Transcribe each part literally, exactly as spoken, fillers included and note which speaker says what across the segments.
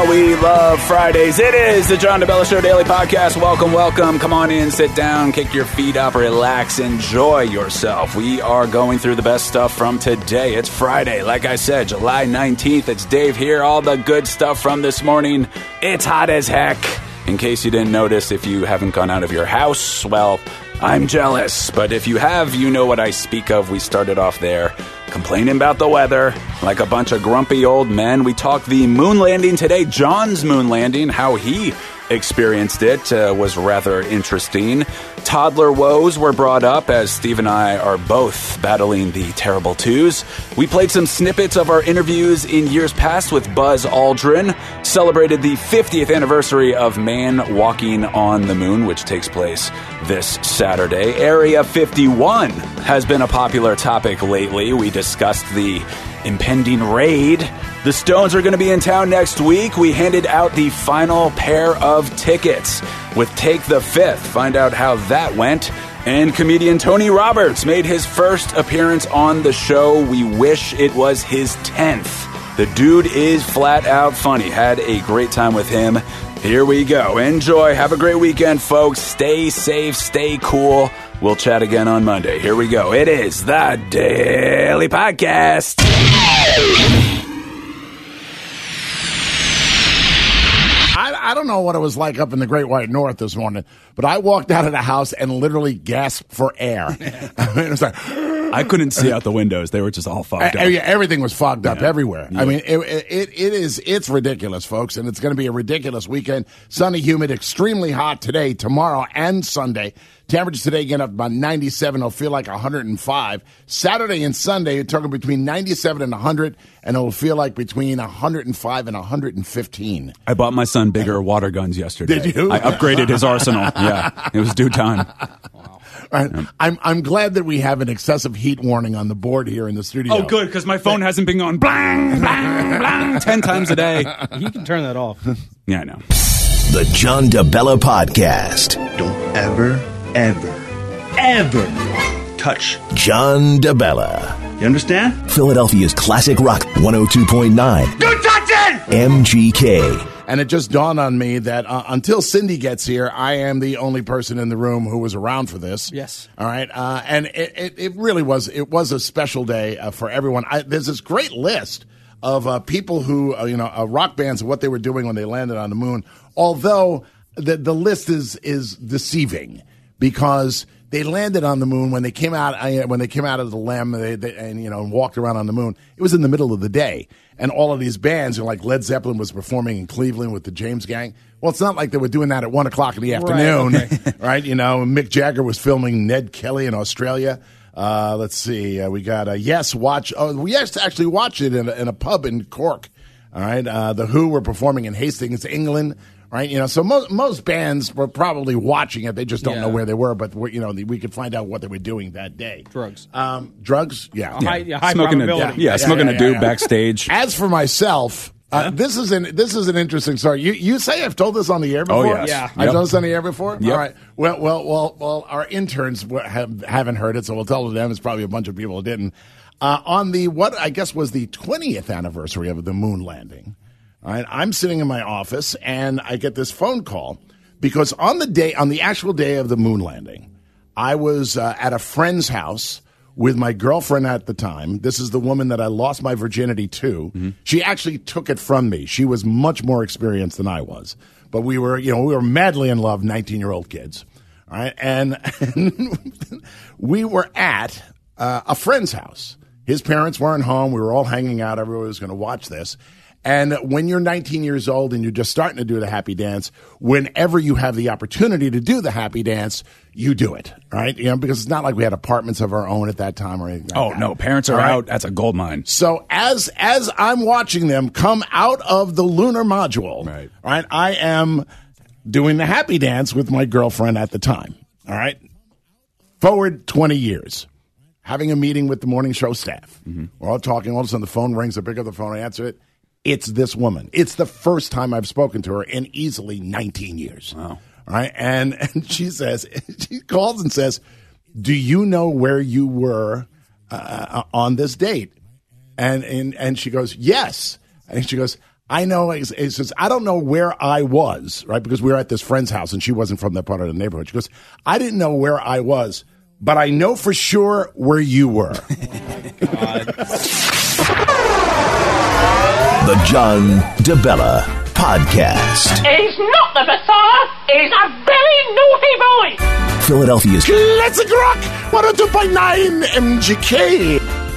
Speaker 1: we love Fridays. It is the John DeBella Show Daily Podcast. Welcome, welcome. Come on in, sit down, kick your feet up, relax, enjoy yourself. We are going through the best stuff from today. It's Friday, like I said, July nineteenth. It's Dave here. All the good stuff from this morning. It's hot as heck. In case you didn't notice, if you haven't gone out of your house, well, I'm jealous. But if you have, you know what I speak of. We started off there complaining about the weather like a bunch of grumpy old men. We talked the moon landing today, John's moon landing, how he experienced it uh, was rather interesting. Toddler woes were brought up as Steve and I are both battling the terrible twos. We played some snippets of our interviews in years past with Buzz Aldrin, celebrated the fiftieth anniversary of Man Walking on the Moon, which takes place this Saturday. Area fifty-one has been a popular topic lately. We discussed the impending raid. The Stones are going to be in town next week. We handed out the final pair of tickets with Take the Fifth. Find out how that went. And comedian Tony Roberts made his first appearance on the show. We wish it was his tenth. The dude is flat out funny. Had a great time with him. Here we go. Enjoy. Have a great weekend, folks. Stay safe. Stay cool. We'll chat again on Monday. Here we go. It is the Daily Podcast.
Speaker 2: I, I don't know what it was like up in the Great White North this morning, but I walked out of the house and literally gasped for air. I mean, it was like,
Speaker 1: I couldn't see out the windows. They were just all fogged up.
Speaker 2: Everything was fogged up
Speaker 1: yeah.
Speaker 2: everywhere. Yeah. I mean, it, it it is it's ridiculous, folks, and it's going to be a ridiculous weekend. Sunny, humid, extremely hot today, tomorrow, and Sunday. Temperatures today getting up about ninety-seven. It'll feel like one hundred five. Saturday and Sunday, you're talking between ninety-seven and one hundred, and it'll feel like between one hundred five and one hundred fifteen.
Speaker 1: I bought my son bigger water guns yesterday.
Speaker 2: Did you?
Speaker 1: I upgraded his arsenal. Yeah, it was due time.
Speaker 2: Wow. Right. Yeah. I'm I'm glad that we have an excessive heat warning on the board here in the studio.
Speaker 1: Oh, good, because my phone hasn't been going blang, blang, blang ten times a day.
Speaker 3: You can turn that off.
Speaker 1: Yeah, I know.
Speaker 4: The John DeBella Podcast.
Speaker 5: Don't ever, ever, ever touch
Speaker 4: John DeBella.
Speaker 5: You understand?
Speaker 4: Philadelphia's classic rock one oh two point nine.
Speaker 5: Don't touch it!
Speaker 4: M G K.
Speaker 2: And it just dawned on me that uh, until Cindy gets here, I am the only person in the room who was around for this.
Speaker 3: Yes.
Speaker 2: All right. Uh, and it, it, it really was, it was a special day uh, for everyone. I, there's this great list of uh, people who, uh, you know, uh, rock bands and what they were doing when they landed on the moon. Although the, the list is, is deceiving because they landed on the moon when they came out, uh, when they came out of the L E M they, they, and, you know, walked around on the moon. It was in the middle of the day. And all of these bands, you know, like Led Zeppelin was performing in Cleveland with the James Gang. Well, it's not like they were doing that at one o'clock in the afternoon, right? Okay. Right? You know, Mick Jagger was filming Ned Kelly in Australia. Uh, let's see. Uh, we got a uh, Yes Watch. Oh, we actually watched it in a, in a pub in Cork. All right. Uh, the Who were performing in Hastings, England. Right, you know, so most most bands were probably watching it. They just don't
Speaker 3: yeah.
Speaker 2: know where they were, but you know, we could find out what they were doing that day.
Speaker 3: Drugs,
Speaker 2: um, drugs, yeah,
Speaker 3: yeah. High, yeah, high
Speaker 1: smoking a
Speaker 3: yeah,
Speaker 1: yeah,
Speaker 2: yeah,
Speaker 1: smoking
Speaker 2: yeah,
Speaker 1: a dude
Speaker 2: yeah.
Speaker 1: backstage.
Speaker 2: As for myself, uh,
Speaker 1: yeah.
Speaker 2: this is an this is an interesting story. You you say I've told this on the air before?
Speaker 1: Oh yes.
Speaker 3: yeah,
Speaker 2: I've
Speaker 1: yep.
Speaker 2: done this on the air before.
Speaker 1: Yep.
Speaker 2: All right. Well, well, well, well. Our interns have haven't heard it, so we'll tell them. It's probably a bunch of people who didn't. Uh, on the what I guess was the twentieth anniversary of the moon landing. All right, I'm sitting in my office and I get this phone call because on the day, on the actual day of the moon landing, I was uh, at a friend's house with my girlfriend at the time. This is the woman that I lost my virginity to. Mm-hmm. She actually took it from me. She was much more experienced than I was, but we were, you know, we were madly in love, nineteen-year-old kids. All right, and, and we were at uh, a friend's house. His parents weren't home. We were all hanging out. Everyone was going to watch this. And when you're nineteen years old and you're just starting to do the happy dance, whenever you have the opportunity to do the happy dance, you do it, right? You know, because it's not like we had apartments of our own at that time or anything like
Speaker 1: Oh,
Speaker 2: that.
Speaker 1: no, parents are
Speaker 2: right?
Speaker 1: out. That's a gold mine.
Speaker 2: So as as I'm watching them come out of the lunar module,
Speaker 1: right,
Speaker 2: right I am doing the happy dance with my girlfriend at the time, all right? Forward twenty years. Having a meeting with the morning show staff. Mm-hmm. We're all talking. All of a sudden, the phone rings. I pick up the phone. I answer it. It's this woman. It's the first time I've spoken to her in easily nineteen years.
Speaker 1: Wow.
Speaker 2: All right. And, and she says, she calls and says, do you know where you were uh, on this date? And, and, and she goes, yes. And she goes, I know, it says, I don't know where I was, right? Because we were at this friend's house and she wasn't from that part of the neighborhood. She goes, I didn't know where I was, but I know for sure where you were.
Speaker 3: Oh, God.
Speaker 4: The John DeBella Podcast.
Speaker 6: He's not the Messiah. He's a very naughty boy.
Speaker 4: Philadelphia's
Speaker 2: Classic Rock one oh two point nine M G K.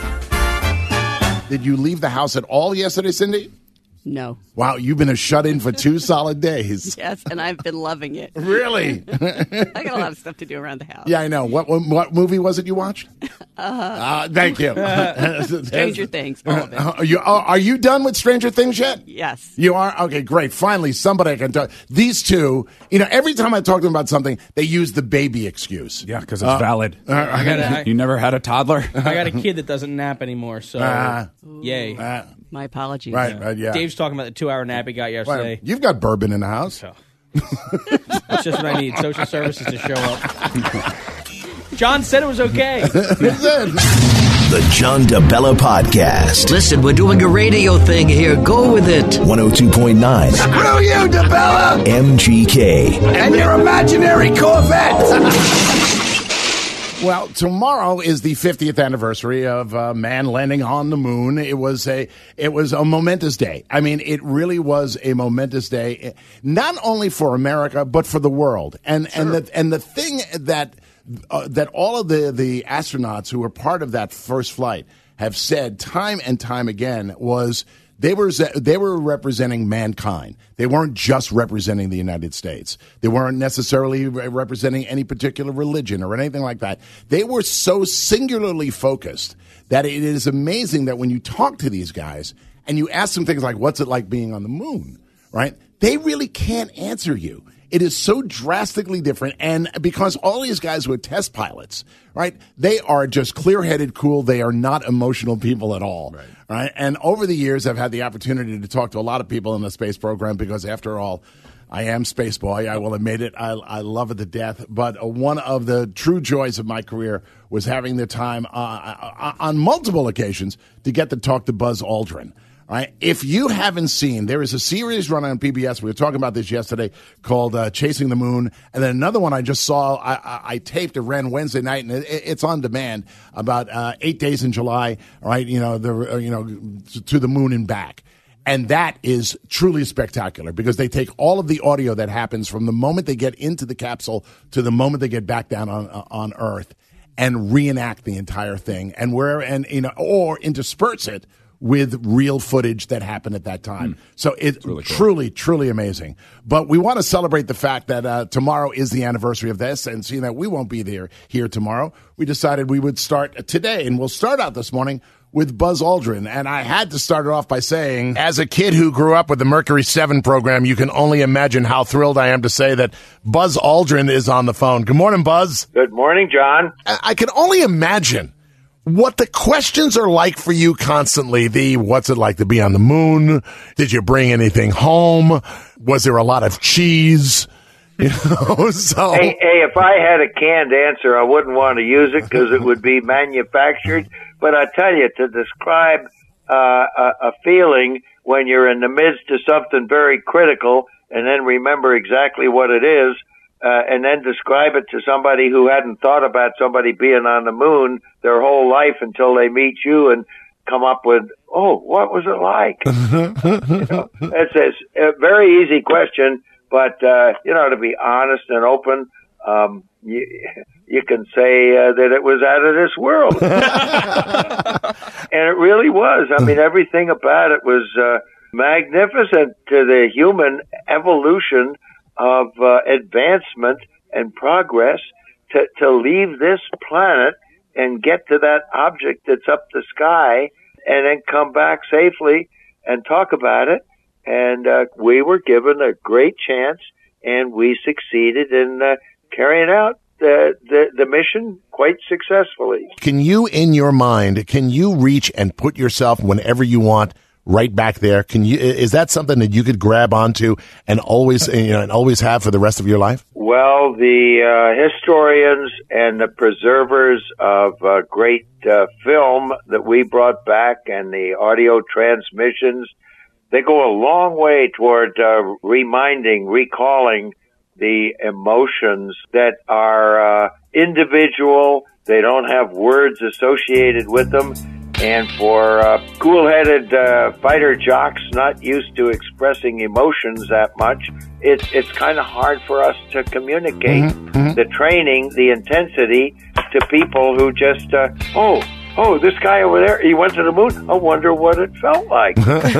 Speaker 2: Did you leave the house at all yesterday, Cindy?
Speaker 7: No.
Speaker 2: Wow, you've been a shut-in for two solid days.
Speaker 7: Yes, and I've been loving it.
Speaker 2: Really?
Speaker 7: I got a lot of stuff to do around the house.
Speaker 2: Yeah, I know. What what, what movie was it you watched? Uh, uh, thank you.
Speaker 7: Stranger Things, all of it.
Speaker 2: Are you, are you done with Stranger Things yet?
Speaker 7: Yes.
Speaker 2: You are? Okay, great. Finally, somebody I can talk. These two, you know, every time I talk to them about something, they use the baby excuse.
Speaker 1: Yeah, because it's uh, valid.
Speaker 3: I gotta, I,
Speaker 1: you never had a toddler?
Speaker 3: I got a kid that doesn't nap anymore, so
Speaker 2: Uh,
Speaker 3: yay.
Speaker 2: Uh,
Speaker 7: My apologies.
Speaker 2: right, right, yeah.
Speaker 3: Dave's talking about the two-hour nap he got yesterday.
Speaker 2: Right. You've got bourbon in the house.
Speaker 3: Oh. That's just what I need, social services to show up. John said it was okay.
Speaker 4: The John DeBella Podcast.
Speaker 8: Listen, we're doing a radio thing here. Go with it.
Speaker 4: one oh two point nine
Speaker 5: Screw you, DeBella!
Speaker 4: M G K.
Speaker 5: And your imaginary Corvette!
Speaker 2: Well, tomorrow is the fiftieth anniversary of uh, man landing on the moon. It was a it was a momentous day. I mean, it really was a momentous day, not only for America but for the world. And sure. and the and the thing that uh, that all of the the astronauts who were part of that first flight have said time and time again was they were they were representing mankind. They weren't just representing the United States. They weren't necessarily representing any particular religion or anything like that. They were so singularly focused that it is amazing that when you talk to these guys and you ask them things like, what's it like being on the moon, right? They really can't answer you. It is so drastically different, and because all these guys were test pilots, right, they are just clear-headed, cool. They are not emotional people at all, right. right? And over the years, I've had the opportunity to talk to a lot of people in the space program because, after all, I am Space Boy. I will admit it. I, I love it to death. But uh, one of the true joys of my career was having the time uh, on multiple occasions to get to talk to Buzz Aldrin. Right. If you haven't seen, there is a series run on P B S. We were talking about this yesterday called uh, Chasing the Moon. And then another one I just saw, I, I, I taped, it ran Wednesday night, and it, it's on demand, about uh, eight days in July, right, you know, the, uh, you know, to the moon and back. And that is truly spectacular because they take all of the audio that happens from the moment they get into the capsule to the moment they get back down on uh, on Earth and reenact the entire thing, and where and you know, or intersperse it with real footage that happened at that time. Mm. So it's really cool. truly, truly amazing. But we want to celebrate the fact that uh, tomorrow is the anniversary of this, and seeing that we won't be there here tomorrow, we decided we would start today, and we'll start out this morning with Buzz Aldrin. And I had to start it off by saying, as a kid who grew up with the Mercury seven program, you can only imagine how thrilled I am to say that Buzz Aldrin is on the phone. Good morning, Buzz.
Speaker 9: Good morning, John.
Speaker 2: I, I can only imagine what the questions are like for you constantly. The what's it like to be on the moon? Did you bring anything home? Was there a lot of cheese? You know, so
Speaker 9: hey, hey, if I had a canned answer, I wouldn't want to use it because it would be manufactured. But I tell you, to describe uh, a, a feeling when you're in the midst of something very critical and then remember exactly what it is, Uh, and then describe it to somebody who hadn't thought about somebody being on the moon their whole life until they meet you and come up with, oh, what was it like? You know, it's a, a very easy question, but, uh, you know, to be honest and open, um, you, you can say uh, that it was out of this world. And it really was. I mean, everything about it was uh, magnificent to the human evolution of uh, advancement and progress to, to leave this planet and get to that object that's up the sky and then come back safely and talk about it. And uh, we were given a great chance, and we succeeded in uh, carrying out the, the, the mission quite successfully.
Speaker 2: Can you, in your mind, can you reach and put yourself whenever you want right back there? Can you? Is that something that you could grab onto and always, you know, and always have for the rest of your life?
Speaker 9: Well, the uh, historians and the preservers of uh, great uh, film that we brought back and the audio transmissions, they go a long way toward uh, reminding, recalling the emotions that are uh, individual. They don't have words associated with them. And for uh, cool-headed uh, fighter jocks not used to expressing emotions that much, it's it's kind of hard for us to communicate
Speaker 2: Mm-hmm, mm-hmm.
Speaker 9: the training, the intensity to people who just, uh, oh, oh, this guy over there, he went to the moon. I wonder what it felt like.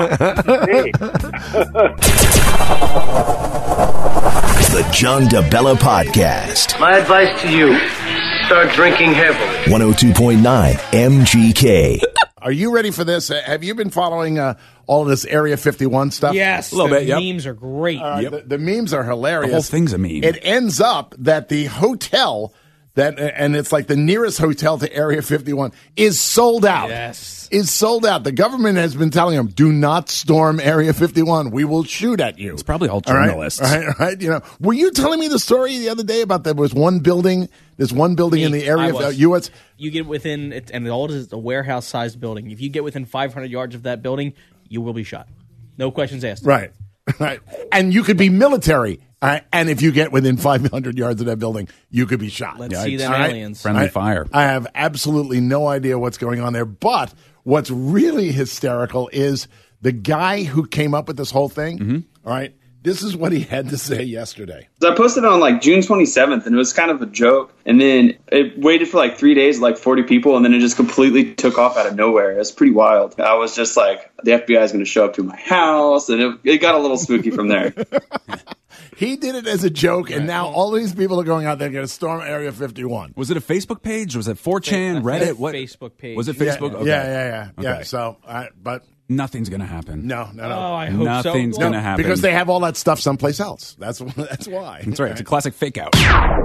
Speaker 4: The John DeBella Podcast.
Speaker 10: My advice to you, start drinking heavily.
Speaker 4: one oh two point nine M G K.
Speaker 2: Are you ready for this? Uh, have you been following uh, all of this Area fifty-one stuff?
Speaker 3: Yes,
Speaker 1: A little
Speaker 3: the
Speaker 1: bit, yep.
Speaker 3: memes are great.
Speaker 2: All right,
Speaker 1: Yep.
Speaker 2: the, the memes are hilarious.
Speaker 1: The whole thing's a meme.
Speaker 2: It ends up that the hotel that, and it's like the nearest hotel to Area fifty-one is sold out.
Speaker 3: Yes.
Speaker 2: Is sold out. The government has been telling them, do not storm Area fifty-one. We will shoot at you.
Speaker 1: It's probably all
Speaker 2: All right?
Speaker 1: journalists.
Speaker 2: All right, all right. You know, were you telling me the story the other day about there was one building, there's one building in the
Speaker 3: I
Speaker 2: area
Speaker 3: was.
Speaker 2: of U S
Speaker 3: You get within, it, and all it is is a warehouse-sized building. If you get within five hundred yards of that building, you will be shot. No questions asked.
Speaker 2: Right, right. And you could be military, all right? And if you get within five hundred yards of that building, you could be shot.
Speaker 3: Let's see them
Speaker 2: All right?
Speaker 3: aliens.
Speaker 1: Friendly
Speaker 2: I-
Speaker 1: fire.
Speaker 2: I have absolutely no idea what's going on there. But what's really hysterical is the guy who came up with this whole thing,
Speaker 1: Mm-hmm.
Speaker 2: all right, this is what he had to say yesterday.
Speaker 11: So I posted it on like June twenty-seventh, and it was kind of a joke. And then it waited for like three days, like forty people, and then it just completely took off out of nowhere. It was pretty wild. I was just like, the F B I is going to show up to my house, and it, it got a little spooky from there.
Speaker 2: He did it as a joke, and now all these people are going out there going to storm Area fifty-one.
Speaker 1: Was it a Facebook page? Was it four chan, Reddit? What?
Speaker 3: Facebook page.
Speaker 1: Was it
Speaker 2: Yeah,
Speaker 1: Facebook?
Speaker 2: yeah,
Speaker 1: Okay.
Speaker 2: yeah, yeah, yeah.
Speaker 1: Okay.
Speaker 2: So, uh, but
Speaker 1: Nothing's going to happen.
Speaker 2: no, no, no.
Speaker 3: Oh, I hope
Speaker 1: Nothing's
Speaker 3: so.
Speaker 1: going to happen.
Speaker 2: Because they have all that stuff someplace else. That's that's why.
Speaker 1: That's right. It's a classic fake out.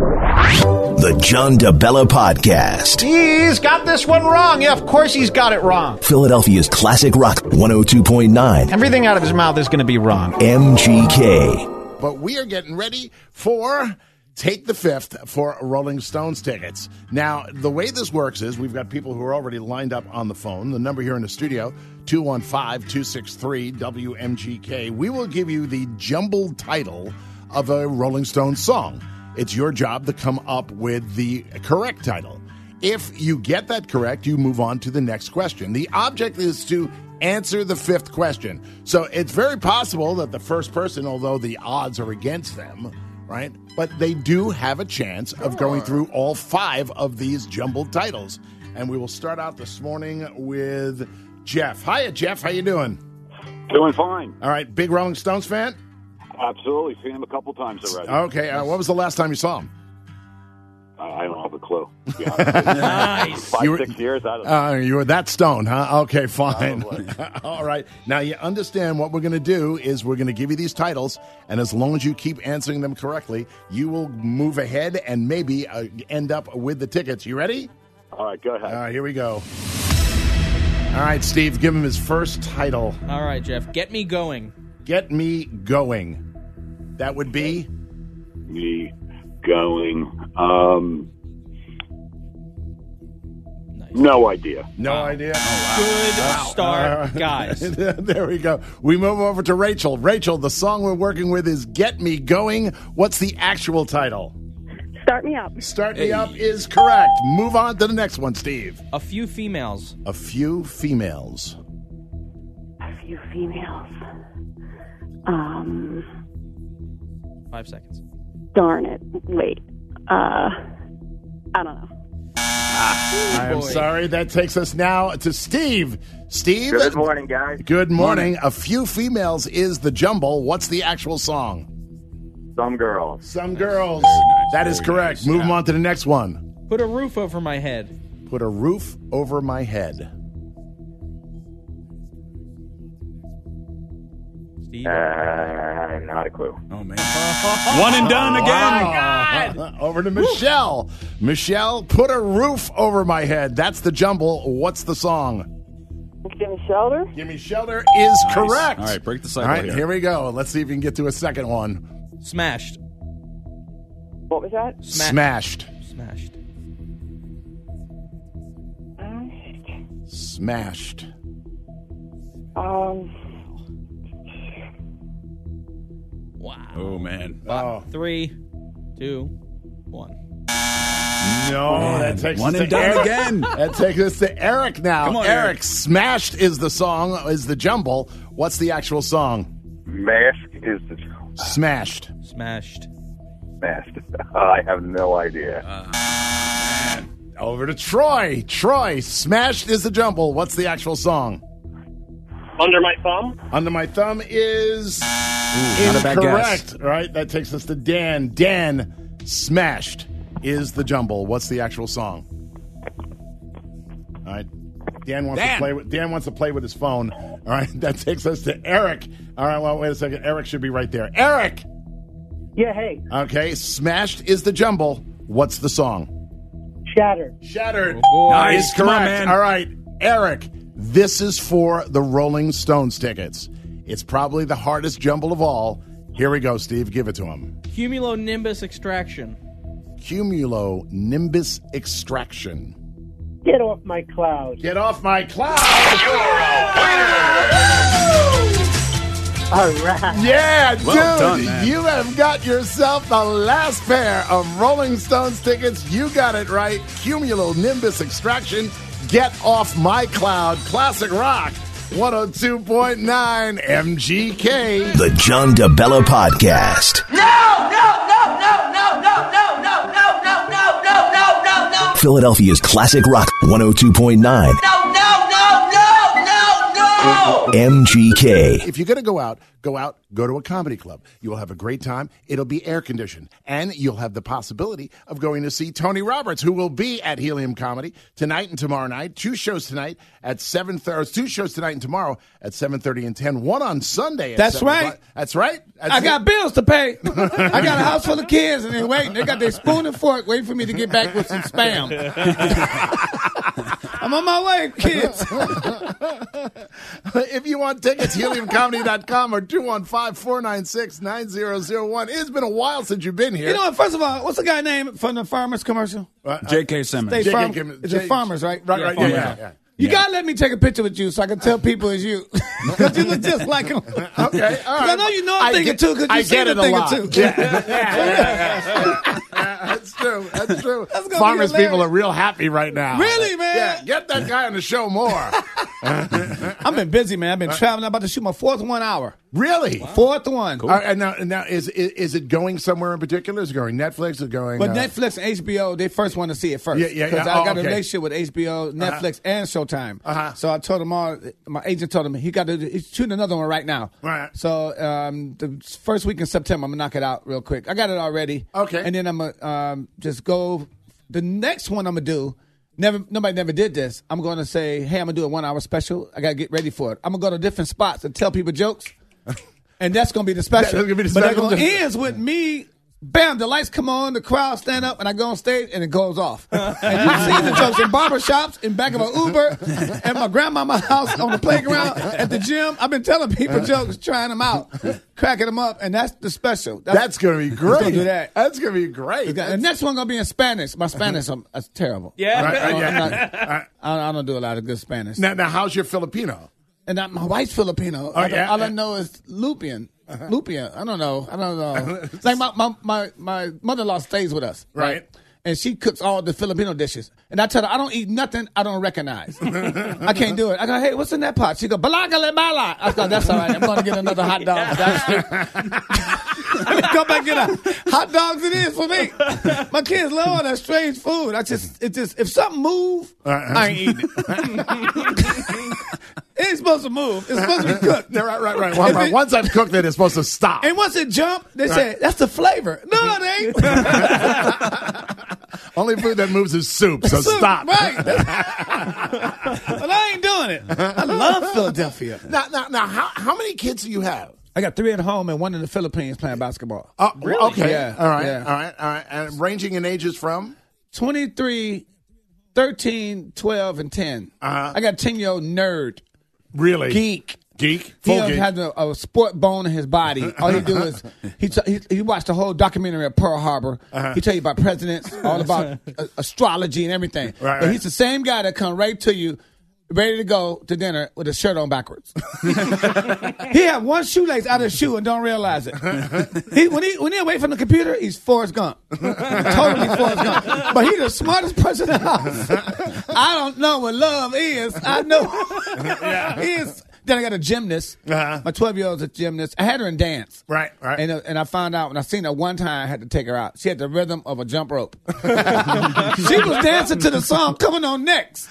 Speaker 4: The John DeBella Podcast.
Speaker 12: He's got this one wrong. Yeah, of course he's got it wrong.
Speaker 4: Philadelphia's classic rock one oh two point nine
Speaker 12: Everything out of his mouth is going to be wrong.
Speaker 4: M G K.
Speaker 2: But we are getting ready for Take the Fifth for Rolling Stones tickets. Now, the way this works is we've got people who are already lined up on the phone. The number here in the studio, two one five, two six three, W M G K. We will give you the jumbled title of a Rolling Stones song. It's your job to come up with the correct title. If you get that correct, you move on to the next question. The object is to answer the fifth question. So it's very possible that the first person, although the odds are against them, right? But they do have a chance of going through all five of these jumbled titles. And we will start out this morning with Jeff. Hiya, Jeff. How you doing?
Speaker 13: Doing fine.
Speaker 2: All right. Big Rolling Stones fan?
Speaker 13: Absolutely. Seen him a couple times already.
Speaker 2: Okay. Uh, what was the last time you saw him?
Speaker 13: Uh, I don't have a clue. To be honest with you.
Speaker 3: Nice.
Speaker 13: Five,
Speaker 2: You were-
Speaker 13: six years. I don't know.
Speaker 2: Uh, you were that stoned, huh? Okay, fine.
Speaker 13: Probably.
Speaker 2: All right. Now, you understand what we're going to do is we're going to give you these titles, and as long as you keep answering them correctly, you will move ahead and maybe uh, end up with the tickets. You ready?
Speaker 13: All right, go ahead.
Speaker 2: All right, here we go. All right, Steve, give him his first title.
Speaker 3: All right, Jeff. Get me going.
Speaker 2: Get Me Going. That would be?
Speaker 13: Me going. Um,
Speaker 3: Nice.
Speaker 13: no idea.
Speaker 2: No idea.
Speaker 3: Good start, guys.
Speaker 2: There we go. We move over to Rachel. Rachel, the song we're working with is Get Me Going. What's the actual title?
Speaker 14: Start Me Up.
Speaker 2: Start Me Up is correct. Move on to the next one, Steve.
Speaker 3: A few females.
Speaker 2: A Few Females.
Speaker 14: A few females. Um,
Speaker 3: Five seconds.
Speaker 14: darn it. Wait. Uh, I don't know.
Speaker 2: I am
Speaker 3: boy.
Speaker 2: sorry. That takes us now to Steve. Steve.
Speaker 15: Good morning, guys.
Speaker 2: Good morning. A Few Females is the jumble. What's the actual song?
Speaker 15: Some girls.
Speaker 2: Some Girls. That is correct. Move on to the next one.
Speaker 3: Put a roof over my head.
Speaker 2: Put a Roof Over My Head.
Speaker 3: Steve.
Speaker 15: Uh, not a clue.
Speaker 1: Oh, man. One and done again.
Speaker 2: Oh, over to Michelle. Michelle, Put a Roof Over My Head. That's the jumble. What's the song?
Speaker 14: Give Me Shelter.
Speaker 2: Give Me Shelter is
Speaker 1: Nice.
Speaker 2: correct.
Speaker 1: All right, break the
Speaker 2: All
Speaker 1: cycle
Speaker 2: right,
Speaker 1: here.
Speaker 2: here we go. Let's see if we can get to a second one.
Speaker 3: Smashed.
Speaker 14: What was that?
Speaker 3: Sma-
Speaker 2: Smashed.
Speaker 3: Smashed.
Speaker 2: Smashed.
Speaker 14: Um,
Speaker 3: Wow.
Speaker 1: Oh, man.
Speaker 2: Oh.
Speaker 3: Three, two, one.
Speaker 2: No,
Speaker 1: Man,
Speaker 2: that takes
Speaker 1: one
Speaker 2: us
Speaker 1: and
Speaker 2: to
Speaker 1: done
Speaker 2: Eric.
Speaker 1: again.
Speaker 2: That takes us to Eric now.
Speaker 1: Come on,
Speaker 2: Eric.
Speaker 1: Eric.
Speaker 2: Smashed is the song, is the jumble. What's the actual song?
Speaker 15: Mask is the
Speaker 2: Smashed.
Speaker 3: Smashed.
Speaker 15: smashed. I have no idea.
Speaker 2: Over to Troy. Troy, Smashed is the jumble. What's the actual song?
Speaker 16: Under My Thumb?
Speaker 2: Under My Thumb is
Speaker 1: not a bad
Speaker 2: incorrect.
Speaker 1: guess.
Speaker 2: All right, that takes us to Dan. Dan, Smashed is the jumble. What's the actual song? All right. Dan wants
Speaker 1: Dan.
Speaker 2: to play with Dan wants to play with his phone. All right, that takes us to Eric. All right, well, wait a second. Eric should be right there. Eric.
Speaker 16: Yeah, hey.
Speaker 2: Okay, Smashed is the jumble. What's the song?
Speaker 16: Shattered.
Speaker 2: Shattered.
Speaker 3: Oh,
Speaker 1: Nice.
Speaker 2: Is
Speaker 1: Come on,
Speaker 2: correct.
Speaker 1: man.
Speaker 2: All right, Eric. This is for the Rolling Stones tickets. It's probably the hardest jumble of all. Here we go, Steve. Give it to him.
Speaker 3: Cumulonimbus extraction.
Speaker 2: Cumulonimbus extraction.
Speaker 16: Get off my cloud.
Speaker 2: Get off my cloud.
Speaker 16: All right.
Speaker 2: Yeah,
Speaker 1: Well
Speaker 2: dude,
Speaker 1: done, man.
Speaker 2: you have got yourself the last pair of Rolling Stones tickets. You got it right. Cumulonimbus extraction. Get off my cloud. Classic rock. one oh two point nine M G K.
Speaker 4: The John DeBella Podcast.
Speaker 5: No, no, no, no, no, no, no, no, no, no, no, no, no, no, no.
Speaker 4: Philadelphia's classic rock one oh two point nine
Speaker 5: No, no, no, no, no, no.
Speaker 4: M G K.
Speaker 2: If you're going to go out, go out, go to a comedy club. You will have a great time. It'll be air conditioned. And you'll have the possibility of going to see Tony Roberts, who will be at Helium Comedy tonight and tomorrow night. Two shows tonight at seven thirty. Two shows tonight and tomorrow at seven thirty and ten. One on Sunday at
Speaker 17: That's
Speaker 2: seven
Speaker 17: right.
Speaker 2: o'clock. That's right. That's
Speaker 17: I
Speaker 2: it.
Speaker 17: got bills to pay. I got a house full of kids, and they're waiting. They got their spoon and fork waiting for me to get back with some spam. I'm on my way, kids.
Speaker 2: If you want tickets, helium comedy dot com or two one five, four nine six, nine zero zero one. It's been a while since you've been here.
Speaker 17: You know what? First of all, what's the guy name from the Farmers commercial?
Speaker 1: J K. Simmons.
Speaker 17: State
Speaker 2: J K.
Speaker 17: Farm.
Speaker 2: Kim-
Speaker 17: Is
Speaker 2: J-
Speaker 17: it Farmers, right?
Speaker 2: Right, right, yeah,
Speaker 17: Farmers.
Speaker 2: yeah, yeah.
Speaker 17: You
Speaker 2: Yeah.
Speaker 17: gotta let me take a picture with you so I can tell people it's you. Because you look just like him.
Speaker 2: Okay, all right.
Speaker 17: I know you know a
Speaker 2: I
Speaker 17: thing or
Speaker 2: get-
Speaker 17: two because
Speaker 2: I
Speaker 17: you
Speaker 2: get
Speaker 17: seen a
Speaker 2: it a
Speaker 17: thing or
Speaker 2: lot.
Speaker 17: two.
Speaker 2: Yeah, yeah, yeah, yeah. That's true. That's true.
Speaker 17: That's gonna be
Speaker 2: Farmers
Speaker 17: hilarious.
Speaker 2: people are real happy right now.
Speaker 17: Really, man?
Speaker 2: Yeah, get that guy on the show more.
Speaker 17: I've been busy, man. I've been traveling. I'm about to shoot my fourth one hour.
Speaker 2: Really?
Speaker 17: Fourth one.
Speaker 2: All right, and now, and now is, is is it going somewhere in particular? Is it going Netflix? Is it going?
Speaker 17: But
Speaker 2: uh,
Speaker 17: Netflix and H B O, they first want to see it first.
Speaker 2: Yeah, yeah,
Speaker 17: Because
Speaker 2: yeah.
Speaker 17: I
Speaker 2: Oh,
Speaker 17: got a
Speaker 2: okay.
Speaker 17: relationship with H B O, Netflix, and Showtime.
Speaker 2: Uh-huh.
Speaker 17: So I told them all. My agent told him he got to he's shooting another one right now.
Speaker 2: Right.
Speaker 17: So um, the first week in September, I'm gonna knock it out real quick. I got it already.
Speaker 2: Okay.
Speaker 17: And then I'm gonna um, just go. The next one I'm gonna do. Never, nobody never did this. I'm going to say, hey, I'm going to do a one-hour special. I got to get ready for it. I'm going to go to different spots and tell people jokes. And that's going to be the special.
Speaker 2: That's gonna be the
Speaker 17: but
Speaker 2: special.
Speaker 17: it going to ends with me, bam, the lights come on, the crowd stand up, and I go on stage, and it goes off. And you've seen the jokes in barbershops, in back of an Uber, at my grandmama's house, on the playground, at the gym. I've been telling people jokes, trying them out, cracking them up, and that's the special.
Speaker 2: That's going to be great.
Speaker 17: Gonna do that.
Speaker 2: That's going to be great.
Speaker 17: The next one going to be in Spanish. My Spanish I'm, that's terrible.
Speaker 3: Yeah.
Speaker 2: Right, right,
Speaker 17: I'm
Speaker 2: yeah.
Speaker 17: not-
Speaker 2: Right.
Speaker 17: I, I don't do a lot of good Spanish.
Speaker 2: Now, now, how's your Filipino?
Speaker 17: And I, my wife's Filipino.
Speaker 2: Oh,
Speaker 17: I,
Speaker 2: yeah?
Speaker 17: all I know is Lupian. Lupian. I don't know. I don't know. It's like my, my, my, my mother-in-law stays with us. Right.
Speaker 2: Right.
Speaker 17: And she cooks all the Filipino dishes. And I tell her, I don't eat nothing I don't recognize. I can't do it. I go, hey, what's in that pot? She go, balagale bala. I go, that's all right. I'm going to get another hot dog. That's it. I come back and get a hot dogs it is for me. My kids love all that strange food. I just, it just, if something move, I ain't eating it. It ain't supposed to move. It's supposed to be cooked.
Speaker 2: Yeah, right, right, right. Well, right.
Speaker 17: it-
Speaker 2: Once I've cooked it, it's supposed to stop.
Speaker 17: And once it jump, they say, that's the flavor. No, it ain't.
Speaker 2: Only food that moves is soup, so
Speaker 17: Soup,
Speaker 2: stop.
Speaker 17: Right. But I ain't doing it. I love Philadelphia.
Speaker 2: Now, now, now how, how many kids do you have?
Speaker 17: I got three at home and one in the Philippines playing basketball.
Speaker 2: Oh, really? Okay.
Speaker 17: Yeah.
Speaker 2: All right.
Speaker 17: Yeah.
Speaker 2: All right. All right. And ranging in ages from?
Speaker 17: twenty-three, thirteen, twelve, and ten.
Speaker 2: Uh-huh.
Speaker 17: I got a ten-year-old nerd.
Speaker 2: Really?
Speaker 17: Geek.
Speaker 2: Geek?
Speaker 17: He
Speaker 2: Full
Speaker 17: don't
Speaker 2: geek?
Speaker 17: have a, a sport bone in his body. All he do is he t- he, he watched the whole documentary of Pearl Harbor.
Speaker 2: Uh-huh.
Speaker 17: He tell you about presidents, all about uh, astrology and everything.
Speaker 2: Right,
Speaker 17: but
Speaker 2: right.
Speaker 17: he's the same guy that come right to you. ready to go to dinner with his shirt on backwards. He had one shoelace out of his shoe and don't realize it. He, when he when he away from the computer, he's Forrest Gump. Totally Forrest Gump. But he's the smartest person in the house. I don't know what love is. I know. Yeah. He is. Then I got a gymnast. Uh-huh. My twelve-year-old's a gymnast. I had her in dance.
Speaker 2: Right, right.
Speaker 17: And, uh, and I found out when I seen her one time, I had to take her out. She had the rhythm of a jump rope. She was dancing to the song Coming On Next.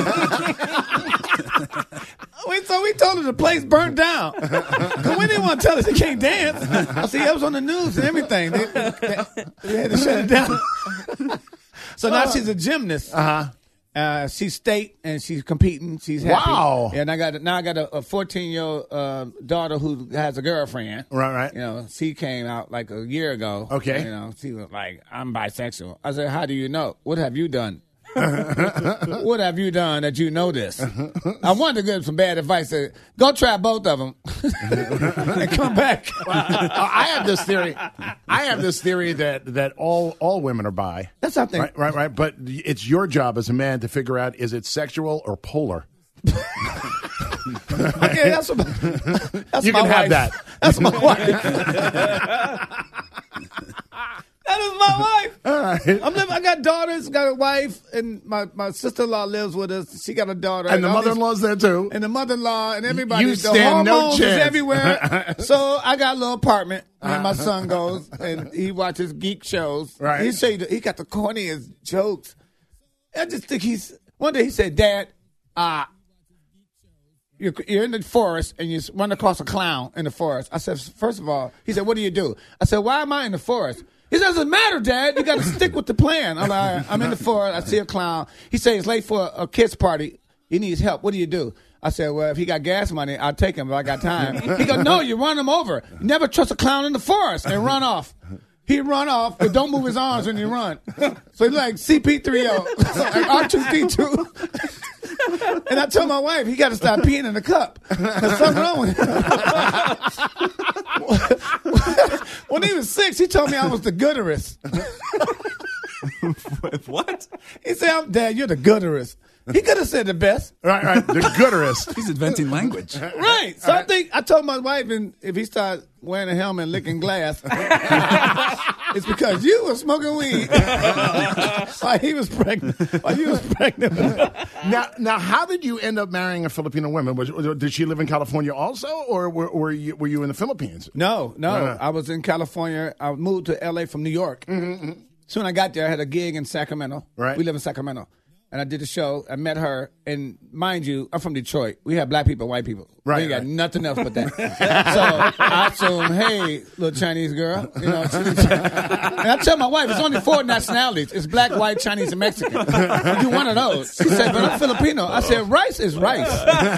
Speaker 17: we, so we told her the place burnt down. Because we didn't want to tell her she can't dance. I see, that was on the news and everything. They, they, they had to shut it down. So now she's a gymnast.
Speaker 2: Uh-huh.
Speaker 17: Uh, she's state and she's competing. She's happy.
Speaker 2: Wow.
Speaker 17: And I got now I got a fourteen year old uh, daughter who has a girlfriend.
Speaker 2: Right, right.
Speaker 17: You know, she came out like a year ago.
Speaker 2: Okay.
Speaker 17: You know, she was like, "I'm bisexual." I said, "How do you know? What have you done? What have you done that you know this?" I wanted to give some bad advice. Said, go try both of them and come back.
Speaker 2: I have this theory. I have this theory that, that all all women are bi.
Speaker 17: That's something.
Speaker 2: Right, right, right. But it's your job as a man to figure out, is it sexual or polar?
Speaker 17: Okay, that's, what, that's
Speaker 2: you
Speaker 17: my
Speaker 2: can
Speaker 17: wife.
Speaker 2: have that.
Speaker 17: That's my wife. That is my wife.
Speaker 2: All right.
Speaker 17: I'm living, I got daughters, got a wife, and my, my sister-in-law lives with us. She got a daughter.
Speaker 2: And the
Speaker 17: all
Speaker 2: mother-in-law's there, too.
Speaker 17: And the mother-in-law and everybody.
Speaker 2: You
Speaker 17: the
Speaker 2: stand no
Speaker 17: hormones is
Speaker 2: chance.
Speaker 17: everywhere. So I got a little apartment where my son goes, and he watches geek shows.
Speaker 2: Right.
Speaker 17: He, say, he got the corniest jokes. I just think he's... One day he said, Dad, uh, you're, you're in the forest, and you run across a clown in the forest. I said, first of all, he said, what do you do? I said, why am I in the forest? He said, doesn't matter, Dad. You got to stick with the plan. I'm like, I'm in the forest. I see a clown. He said he's late for a, a kid's party. He needs help. What do you do? I said, well, if he got gas money, I'll take him if I got time. He goes, no, you run him over. You never trust a clown in the forest and run off. He run off, but don't move his arms when you run. So he's like C P three O, like R two D two. And I told my wife, he got to stop peeing in the cup. There's something wrong with him. When he was six, he told me I was the gooderist.
Speaker 1: What?
Speaker 17: He said, I'm, Dad, you're the gooderist. He could have said the best.
Speaker 2: Right, right. The gooderist.
Speaker 1: He's inventing language.
Speaker 17: Right. So I think I told my wife, and if he starts wearing a helmet and licking glass, it's because you were smoking weed while he was pregnant. While you was pregnant.
Speaker 2: now, now, how did you end up marrying a Filipino woman? Was, did she live in California also, or were, were you were you in the Philippines?
Speaker 17: No, no.
Speaker 2: Uh-huh.
Speaker 17: I was in California. I moved to L A from New York.
Speaker 2: Mm-hmm.
Speaker 17: Soon I got there, I had a gig in Sacramento.
Speaker 2: Right.
Speaker 17: We live in Sacramento. And I did a show. I met her. And mind you, I'm from Detroit. We have black people, white people.
Speaker 2: Right.
Speaker 17: We ain't got
Speaker 2: right.
Speaker 17: nothing else but that. So I assume, hey, little Chinese girl. You know, and I tell my wife, it's only four nationalities. It's black, white, Chinese, and Mexican. You do one of those. She said, but I'm Filipino. I said, rice is rice.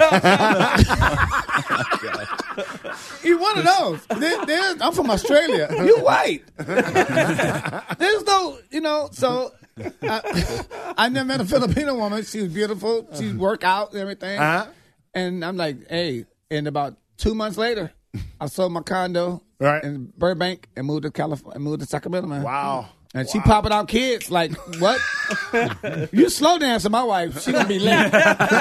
Speaker 17: You one of those. There, there, I'm from Australia. You white. There's no, you know, so... I, I never met a Filipino woman. She was beautiful. She work out and everything.
Speaker 2: Uh-huh.
Speaker 17: And I'm like, hey. And about two months later, I sold my condo
Speaker 2: right.
Speaker 17: in Burbank and moved to California. Moved to Sacramento, man.
Speaker 2: Wow.
Speaker 17: And
Speaker 2: wow.
Speaker 17: she popping out kids like, what? You slow dancing, my wife. She gonna be late.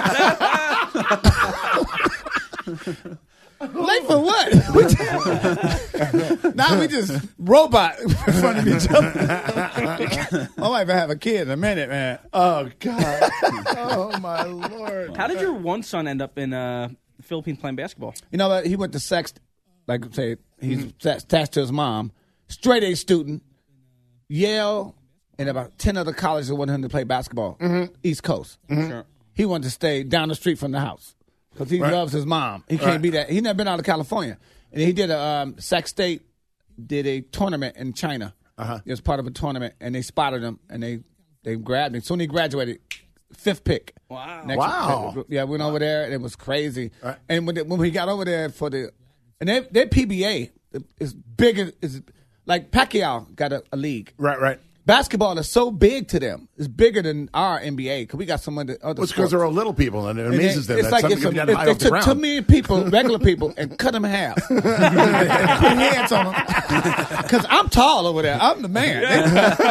Speaker 17: Late for what? Now we just robot in front of each other. My wife will have a kid in a minute, man.
Speaker 2: Oh, God. Oh, my Lord.
Speaker 3: How did your one son end up in uh, the Philippines playing basketball?
Speaker 17: You know what? He went to Sext, like say, he's mm-hmm. attached to his mom. Straight A student. Yale and about ten other colleges wanted him to play basketball.
Speaker 2: Mm-hmm.
Speaker 17: East Coast.
Speaker 2: Mm-hmm.
Speaker 3: Sure.
Speaker 17: He wanted to stay down the street from the house. Because he
Speaker 2: right.
Speaker 17: loves his mom. He can't
Speaker 2: right.
Speaker 17: be that. He never been out of California. And he did a, um, Sac State did a tournament in China.
Speaker 2: Uh-huh.
Speaker 17: It was part of a tournament, and they spotted him, and they, they grabbed him. Soon he graduated, fifth pick.
Speaker 3: Wow.
Speaker 17: Next
Speaker 2: wow.
Speaker 17: Pick. Yeah, went over there, and it was crazy.
Speaker 2: Right.
Speaker 17: And when, they, when we got over there for the, and their, their P B A is bigger, is like Pacquiao got a, a league.
Speaker 2: Right, right.
Speaker 17: Basketball is so big to them. It's bigger than our N B A because we got some other other.
Speaker 2: Well, it's because they're all little people, and it amazes
Speaker 17: and
Speaker 2: them.
Speaker 17: It's
Speaker 2: that
Speaker 17: like it's
Speaker 2: something
Speaker 17: a,
Speaker 2: can get
Speaker 17: if
Speaker 2: high
Speaker 17: they
Speaker 2: off the
Speaker 17: took
Speaker 2: ground.
Speaker 17: too many people, regular people, and cut them in half. And put heads on them. Because I'm tall over there. I'm the man.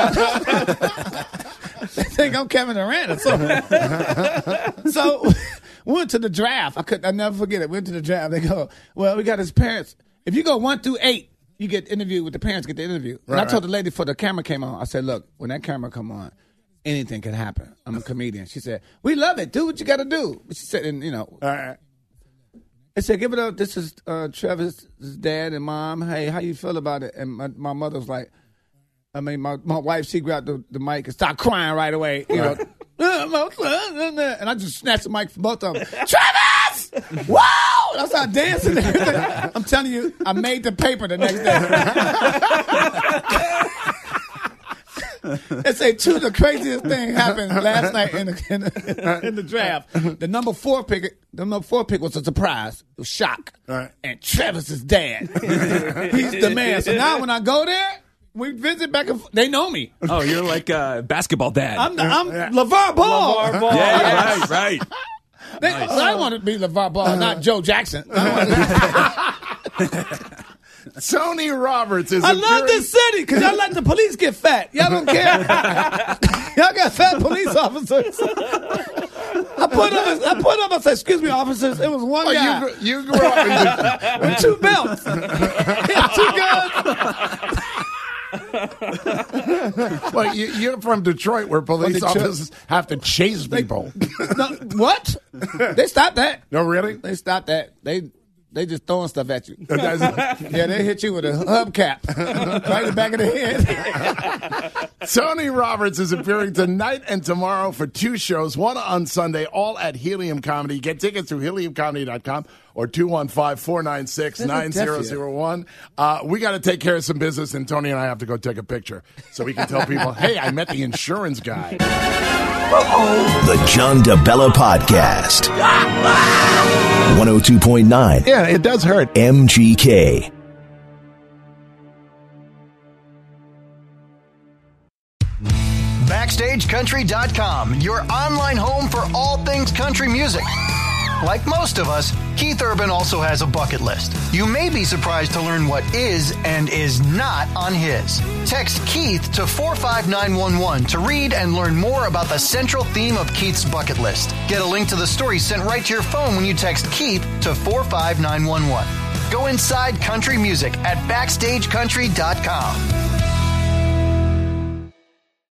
Speaker 17: They, they think I'm Kevin Durant or something. So We went to the draft. I could I never forget it. We went to the draft. They go, well, we got his parents. If you go one through eight, you get interviewed with the parents, get the interview. And
Speaker 2: Right,
Speaker 17: I told
Speaker 2: right.
Speaker 17: the lady before the camera came on, I said, look, when that camera come on, anything can happen. I'm a comedian. She said, we love it. Do what you got to do. She said, and you know,
Speaker 2: All right.
Speaker 17: I said, give it up. This is uh, Trevor's dad and mom. Hey, how you feel about it? And my, my mother was like, I mean, my, my wife, she grabbed the, the mic and started crying right away. You know, and I just snatched the mic from both of them. Travis! Wow! And I started dancing. I'm telling you, I made the paper the next day. They say two of the craziest thing happened last night in the, in the, in the draft. The number four pick, the number four pick was a surprise, it was shock.
Speaker 2: Right.
Speaker 17: And Travis's dad, he's the man. So now when I go there, we visit back and forth. They know me.
Speaker 1: Oh, you're like uh, basketball dad.
Speaker 17: I'm the, I'm LeVar Ball.
Speaker 3: LeVar Ball.
Speaker 1: Yeah, right, right.
Speaker 17: They, I want to be LeVar Ball, not Joe Jackson.
Speaker 2: Tony Roberts is
Speaker 17: I
Speaker 2: appearing-
Speaker 17: love this city because y'all let the police get fat. Y'all don't care. Y'all got fat police officers. I put up, I put up, I said, excuse me, officers. It was one
Speaker 2: Oh,
Speaker 17: guy
Speaker 2: you, grew- you grew up in the,
Speaker 17: with two belts. He had two guns.
Speaker 2: well, you, you're from Detroit, where police
Speaker 17: Detroit.
Speaker 2: officers have to chase people.
Speaker 17: No, what? They stopped that.
Speaker 2: No, really?
Speaker 17: They stopped that. They they just throwing stuff at you. Yeah, they hit you with a hubcap right in the back of the head.
Speaker 2: Tony Roberts is appearing tonight and tomorrow for two shows, one on Sunday, all at Helium Comedy. Get tickets through helium comedy dot com or two one five, four nine six, nine zero zero one. Uh, we got to take care of some business, and Tony and I have to go take a picture so we can tell people, hey, I met the insurance guy.
Speaker 4: The John DeBella Podcast. one oh two point nine.
Speaker 2: Yeah, it does hurt.
Speaker 4: M G K.
Speaker 18: Backstage Country dot com, your online home for all things country music. Like most of us, Keith Urban also has a bucket list. You may be surprised to learn what is and is not on his. Text Keith to four five nine one one to read and learn more about the central theme of Keith's bucket list. Get a link to the story sent right to your phone when you text Keith to four five nine one one. Go inside country music at Backstage Country dot com.